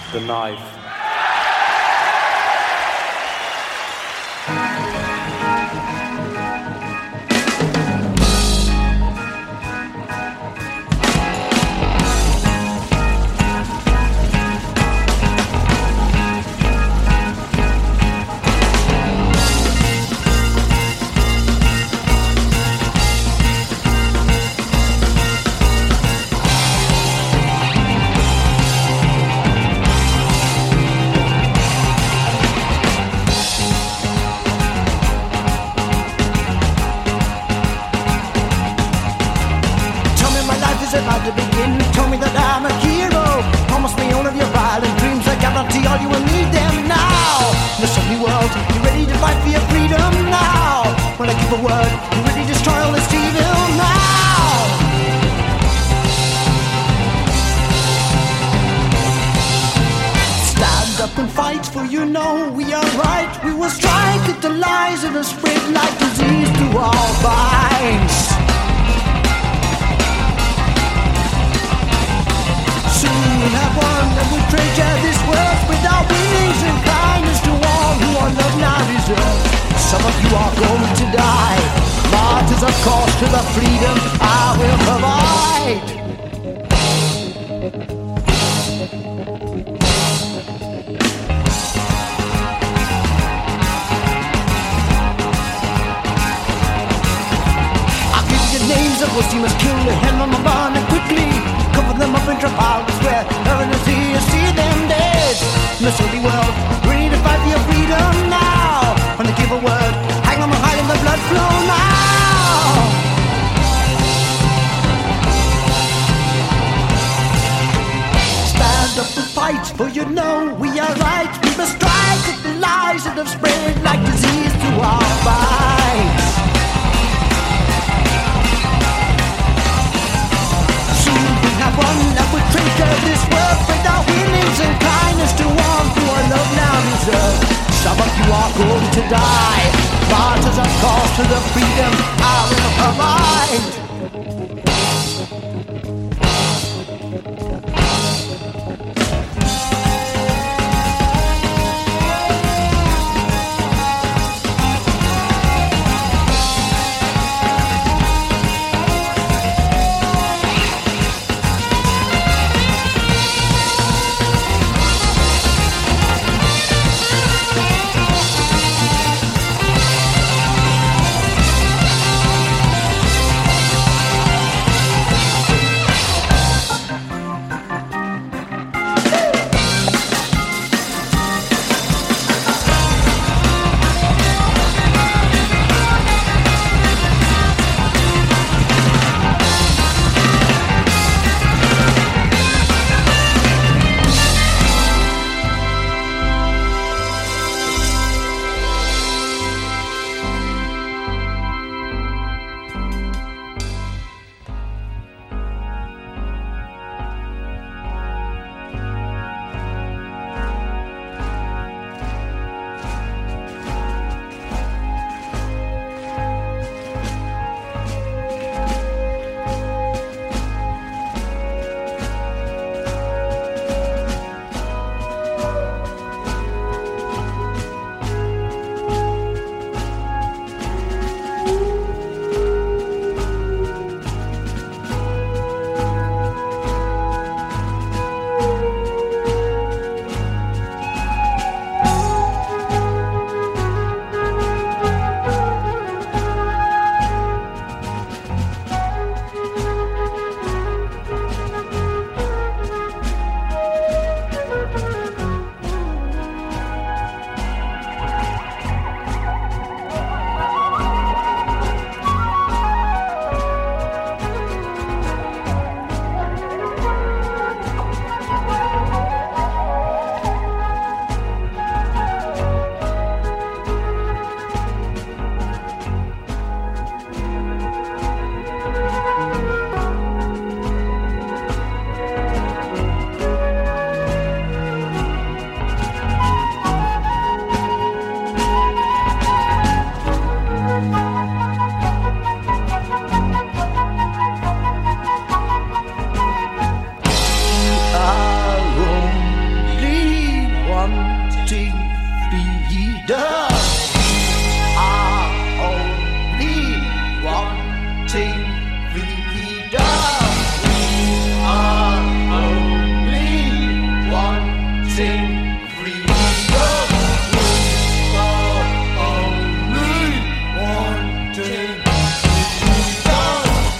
The Knife. About to begin, tell me that I'm a hero. Promise me all of your violent dreams. I guarantee all you will need them now. Listen me world, you ready to fight for your freedom now? When I give a word, you ready to destroy all this evil now? Stand up and fight, for you know we are right. We will strike at the lies that are spread like disease through our minds. We have won and we treasure this world with our winnings and kindness to all who our love now deserve. Some of you are going to die, martyrs of course to the freedom I will provide. I'll give you the names of those demons killed, the hand on the barn and quickly cover them up in Trafalgar Square. Everyone see them dead. Misery world, ready to fight for your freedom now. When they give a word, hang on the high and the blood flow now. Stand up and fight, for you know we are right. We must strike at the lies that have spread like disease through our minds. Have won and we treasure this world with our winnings and kindness to all who our love now deserve. Some of you are going to die, martyrs of cause to the freedom I will provide. freedom. Are only wanting freedom. Are only wanting freedom. Are only wanting freedom.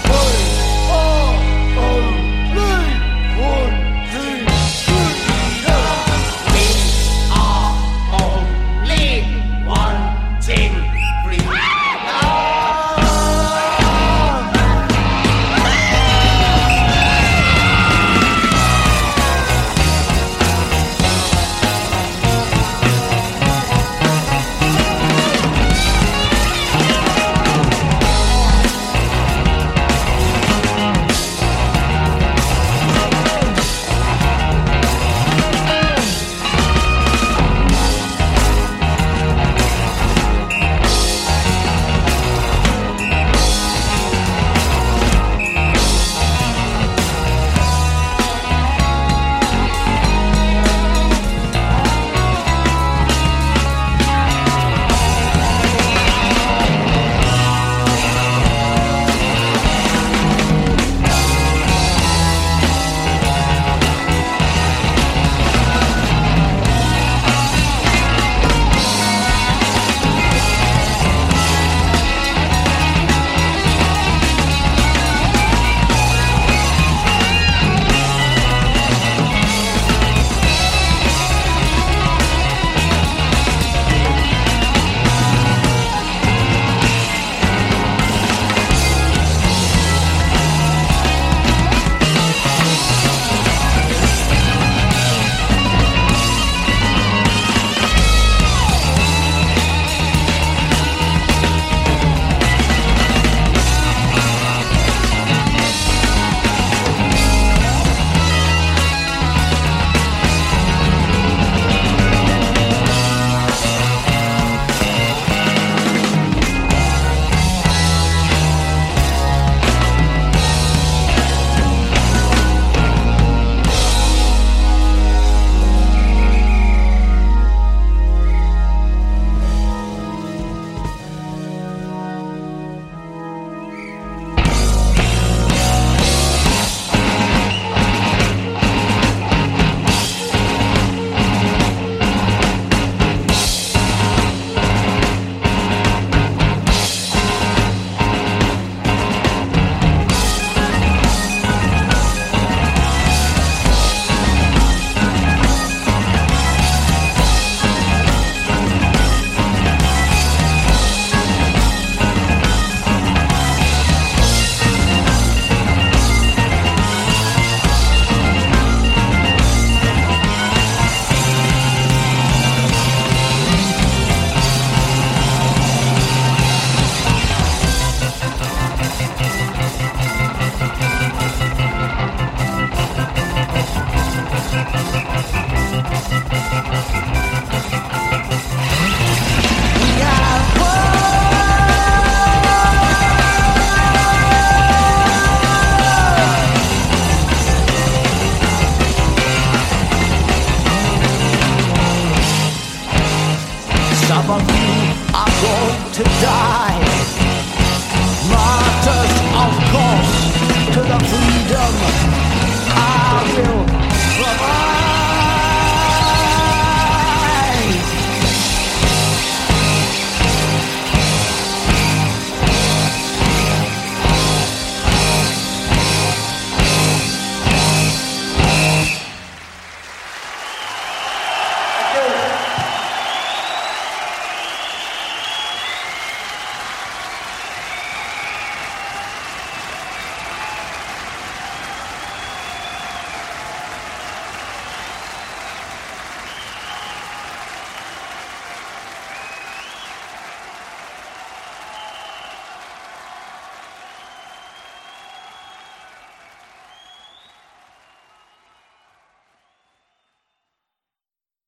Are only wanting freedom. We are only wanting freedom. Some of you are going to die.